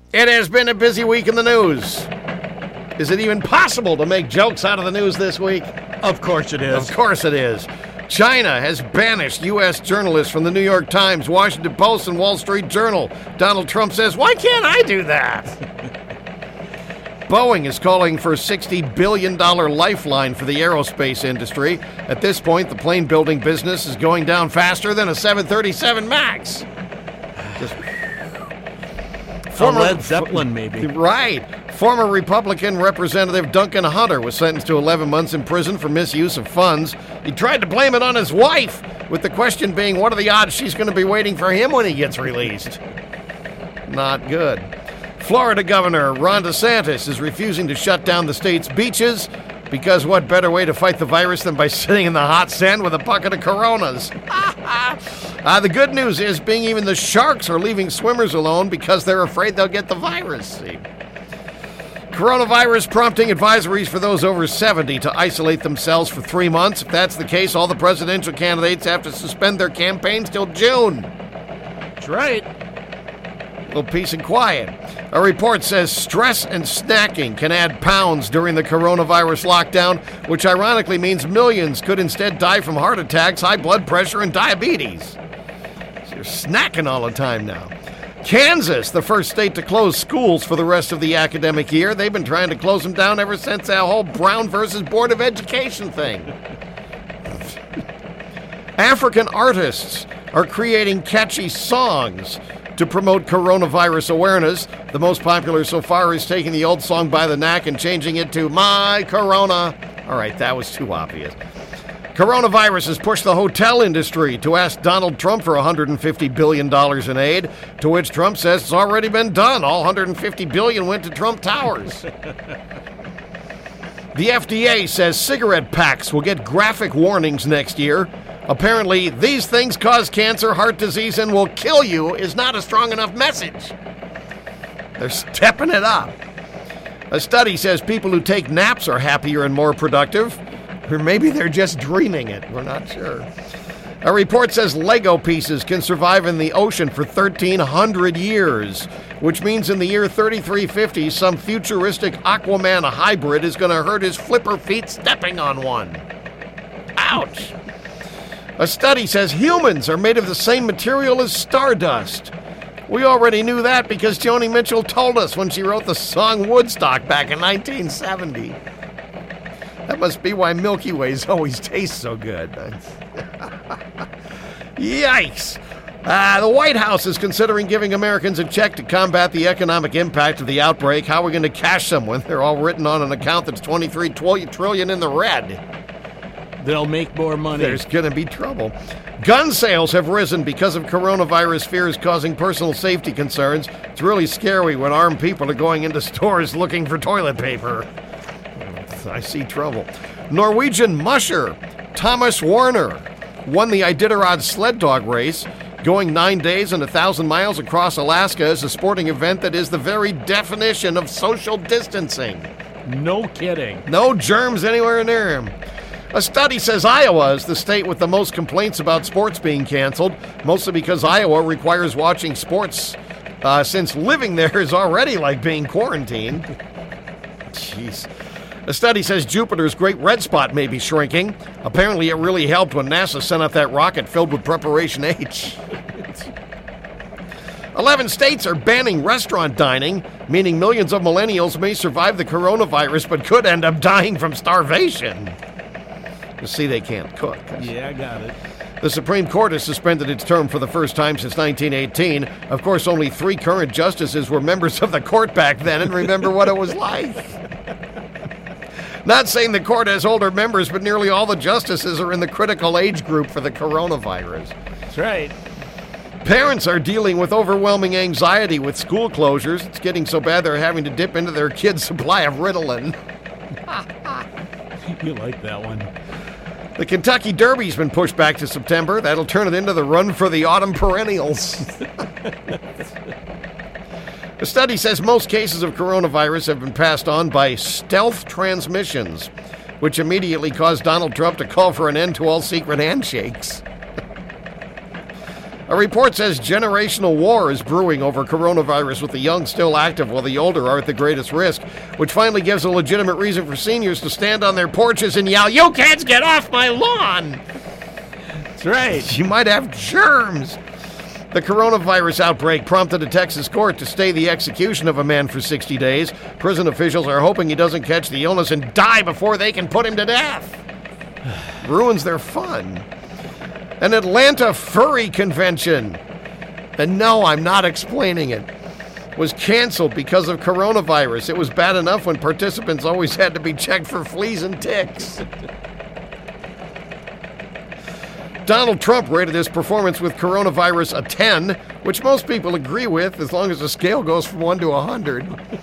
It has been a busy week in the news. Is it even possible to make jokes out of the news this week? Of course it is. Of course it is. China has banished U.S. journalists from the New York Times, Washington Post, and Wall Street Journal. Donald Trump says, why can't I do that? Boeing is calling for a $60 billion lifeline for the aerospace industry. At this point, the plane building business is going down faster than a 737 MAX. Led Zeppelin, maybe. Right. Former Republican Representative Duncan Hunter was sentenced to 11 months in prison for misuse of funds. He tried to blame it on his wife, with the question being, what are the odds she's going to be waiting for him when he gets released? Not good. Florida Governor Ron DeSantis is refusing to shut down the state's beaches because what better way to fight the virus than by sitting in the hot sand with a bucket of Coronas? The good news is even the sharks are leaving swimmers alone because they're afraid they'll get the virus. See? Coronavirus prompting advisories for those over 70 to isolate themselves for 3 months. If that's the case, all the presidential candidates have to suspend their campaigns till June. That's right. A little peace and quiet. A report says stress and snacking can add pounds during the coronavirus lockdown, which ironically means millions could instead die from heart attacks, high blood pressure, and diabetes. So you're snacking all the time now. Kansas, the first state to close schools for the rest of the academic year. They've been trying to close them down ever since that whole Brown versus Board of Education thing. African artists are creating catchy songs to promote coronavirus awareness. The most popular so far is taking the old song By the Knack and changing it to My Corona. All right, that was too obvious. Coronavirus has pushed the hotel industry to ask Donald Trump for $150 billion in aid, to which Trump says it's already been done. All $150 billion went to Trump Towers. The FDA says cigarette packs will get graphic warnings next year. Apparently, these things cause cancer, heart disease, and will kill you is not a strong enough message. They're stepping it up. A study says people who take naps are happier and more productive. Or maybe they're just dreaming it. We're not sure. A report says Lego pieces can survive in the ocean for 1,300 years, which means in the year 3350, some futuristic Aquaman hybrid is going to hurt his flipper feet stepping on one. Ouch. A study says humans are made of the same material as stardust. We already knew that because Joni Mitchell told us when she wrote the song Woodstock back in 1970. That must be why Milky Ways always taste so good. Yikes. The White House is considering giving Americans a check to combat the economic impact of the outbreak. How are we going to cash them when they're all written on an account that's $23 trillion in the red? They'll make more money. There's going to be trouble. Gun sales have risen because of coronavirus fears causing personal safety concerns. It's really scary when armed people are going into stores looking for toilet paper. I see trouble. Norwegian musher Thomas Warner won the Iditarod sled dog race. Going 9 days and 1,000 miles across Alaska is a sporting event that is the very definition of social distancing. No kidding. No germs anywhere near him. A study says Iowa is the state with the most complaints about sports being canceled, mostly because Iowa requires watching sports since living there is already like being quarantined. Jeez. A study says Jupiter's Great Red Spot may be shrinking. Apparently it really helped when NASA sent up that rocket filled with Preparation H. 11 states are banning restaurant dining, meaning millions of millennials may survive the coronavirus but could end up dying from starvation. You see, they can't cook. Yeah, I got it. The Supreme Court has suspended its term for the first time since 1918. Of course, only 3 current justices were members of the court back then and remember what it was like. Not saying the court has older members, but nearly all the justices are in the critical age group for the coronavirus. That's right. Parents are dealing with overwhelming anxiety with school closures. It's getting so bad they're having to dip into their kids' supply of Ritalin. You like that one. The Kentucky Derby's been pushed back to September. That'll turn it into the run for the autumn perennials. The study says most cases of coronavirus have been passed on by stealth transmissions, which immediately caused Donald Trump to call for an end to all secret handshakes. A report says generational war is brewing over coronavirus, with the young still active while the older are at the greatest risk, which finally gives a legitimate reason for seniors to stand on their porches and yell, "You kids, get off my lawn!" That's right. You might have germs. The coronavirus outbreak prompted a Texas court to stay the execution of a man for 60 days. Prison officials are hoping he doesn't catch the illness and die before they can put him to death. Ruins their fun. An Atlanta furry convention, and no, I'm not explaining it, was canceled because of coronavirus. It was bad enough when participants always had to be checked for fleas and ticks. Donald Trump rated his performance with coronavirus a 10, which most people agree with as long as the scale goes from 1 to 100.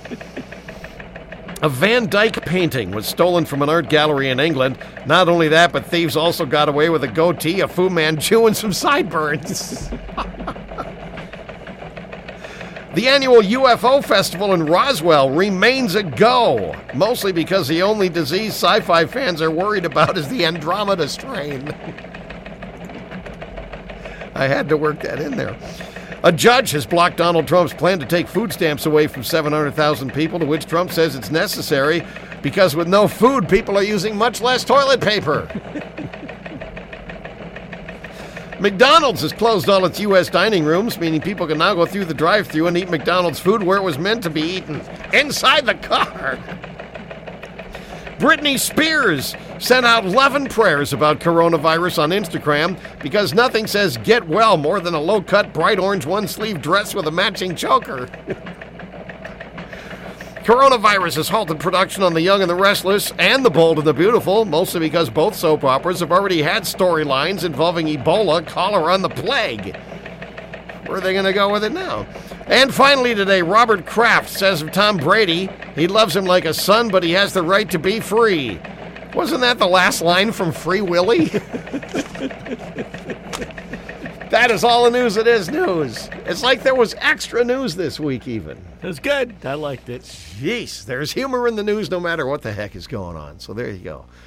A Van Dyke painting was stolen from an art gallery in England. Not only that, but thieves also got away with a goatee, a Fu Manchu, and some sideburns. The annual UFO festival in Roswell remains a go, mostly because the only disease sci-fi fans are worried about is the Andromeda strain. I had to work that in there. A judge has blocked Donald Trump's plan to take food stamps away from 700,000 people, to which Trump says it's necessary because with no food, people are using much less toilet paper. McDonald's has closed all its U.S. dining rooms, meaning people can now go through the drive-thru and eat McDonald's food where it was meant to be eaten, inside the car. Britney Spears sent out 11 prayers about coronavirus on Instagram because nothing says get well more than a low-cut, bright orange one-sleeve dress with a matching choker. Coronavirus has halted production on The Young and the Restless and The Bold and the Beautiful, mostly because both soap operas have already had storylines involving Ebola, cholera, and the plague. Where are they going to go with it now? And finally today, Robert Kraft says of Tom Brady, he loves him like a son, but he has the right to be free. Wasn't that the last line from Free Willy? That is all the news that is news. It's like there was extra news this week even. It was good. I liked it. Jeez, there's humor in the news no matter what the heck is going on. So there you go.